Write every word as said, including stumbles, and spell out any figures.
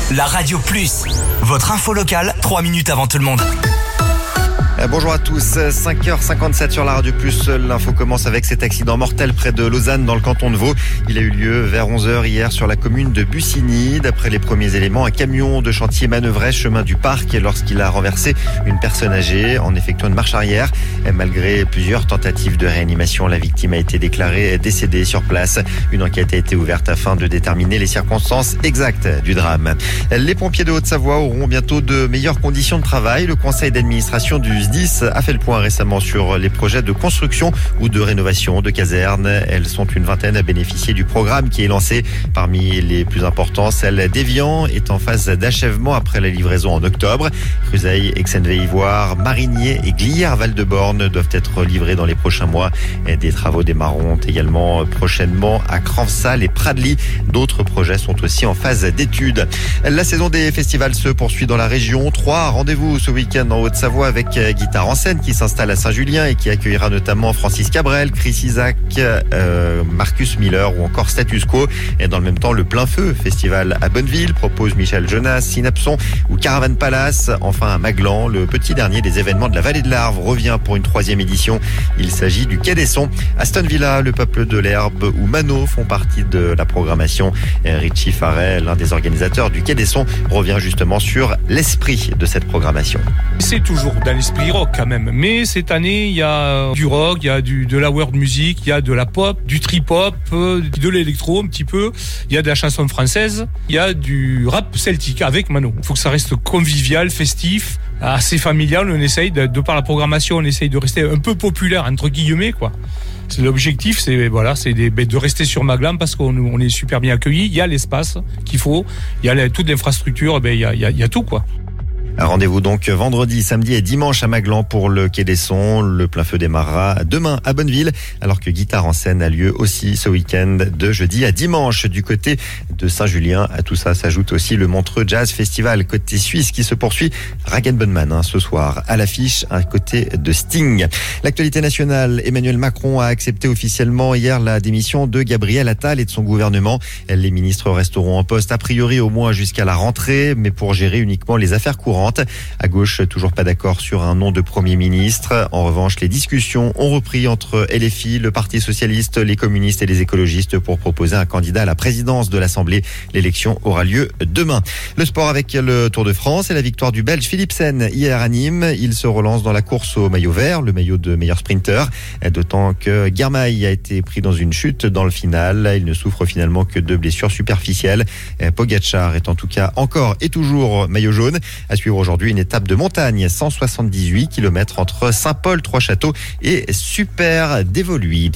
la Radio Plus. Votre info locale, trois minutes avant tout le monde. Bonjour à tous, cinq heures cinquante-sept sur la Radio Plus. L'info commence avec cet accident mortel près de Lausanne dans le canton de Vaud. Il a eu lieu vers onze heures hier sur la commune de Bussigny. D'après les premiers éléments, un camion de chantier manœuvrait chemin du parc lorsqu'il a renversé une personne âgée en effectuant une marche arrière. Malgré plusieurs tentatives de réanimation, la victime a été déclarée décédée sur place. Une enquête a été ouverte afin de déterminer les circonstances exactes du drame. Les pompiers de Haute-Savoie auront bientôt de meilleures conditions de travail. Le conseil d'administration du S D I S a fait le point récemment sur les projets de construction ou de rénovation de casernes. Elles sont une vingtaine à bénéficier du programme qui est lancé. Parmi les plus importants, celle d'Évian est en phase d'achèvement après la livraison en octobre. Cruseille, Aix-en-Vieille-Ivoire, Marigné et Glières-Val-de-Borne doivent être livrés dans les prochains mois. Des travaux démarreront également prochainement à Cranfsal et Pradly. D'autres projets sont aussi en phase d'étude. La saison des festivals se poursuit dans la région. Trois rendez-vous ce week-end en Haute-Savoie avec Guitare en scène qui s'installe à Saint-Julien et qui accueillera notamment Francis Cabrel, Chris Isaac, euh, Marcus Miller ou encore Status Quo. Et dans le même temps, le Plein Feu Festival à Bonneville propose Michel Jonas, Synapson ou Caravane Palace. Enfin à Maglan, le petit dernier des événements de la Vallée de l'Arve revient pour une troisième édition. Il s'agit du Quai des Sons. Aston Villa, le Peuple de l'Herbe ou Mano font partie de la programmation. Et Richie Farrell, l'un des organisateurs du Quai des Sons, revient justement sur l'esprit de cette programmation. C'est toujours dans l'esprit rock quand même, mais cette année il y a du rock, il y a du, de la world music, il y a de la pop, du trip-hop, de l'électro un petit peu, il y a de la chanson française, il y a du rap celtique avec Mano. Il faut que ça reste convivial, festif, assez familial. On essaye, de, de par la programmation, on essaye de rester un peu populaire entre guillemets quoi. C'est l'objectif, c'est voilà, c'est des, de rester sur Maglan parce qu'on on est super bien accueillis. Il y a l'espace qu'il faut, il y a toute l'infrastructure, ben il y a, il y a, il y a tout quoi. Rendez-vous donc vendredi, samedi et dimanche à Maglan pour le Quai des Sons. Le Plein Feu démarrera demain à Bonneville, alors que Guitare en scène a lieu aussi ce week-end de jeudi à dimanche. Du côté de Saint-Julien, à tout ça s'ajoute aussi le Montreux Jazz Festival côté suisse qui se poursuit. Ragenbonman hein, ce soir à l'affiche à côté de Sting. L'actualité nationale, Emmanuel Macron a accepté officiellement hier la démission de Gabriel Attal et de son gouvernement. Les ministres resteront en poste a priori au moins jusqu'à la rentrée, mais pour gérer uniquement les affaires courantes. À gauche, toujours pas d'accord sur un nom de Premier ministre. En revanche, les discussions ont repris entre L F I, le Parti socialiste, les communistes et les écologistes pour proposer un candidat à la présidence de l'Assemblée. L'élection aura lieu demain. Le sport avec le Tour de France et la victoire du Belge Philipsen hier à Nîmes. Il se relance dans la course au maillot vert, le maillot de meilleur sprinter. D'autant que Guermail a été pris dans une chute dans le final. Il ne souffre finalement que de blessures superficielles. Pogačar est en tout cas encore et toujours maillot jaune. À suivre aujourd'hui une étape de montagne, cent soixante-dix-huit kilomètres entre Saint-Paul, Trois-Châteaux et Super-Dévoluy.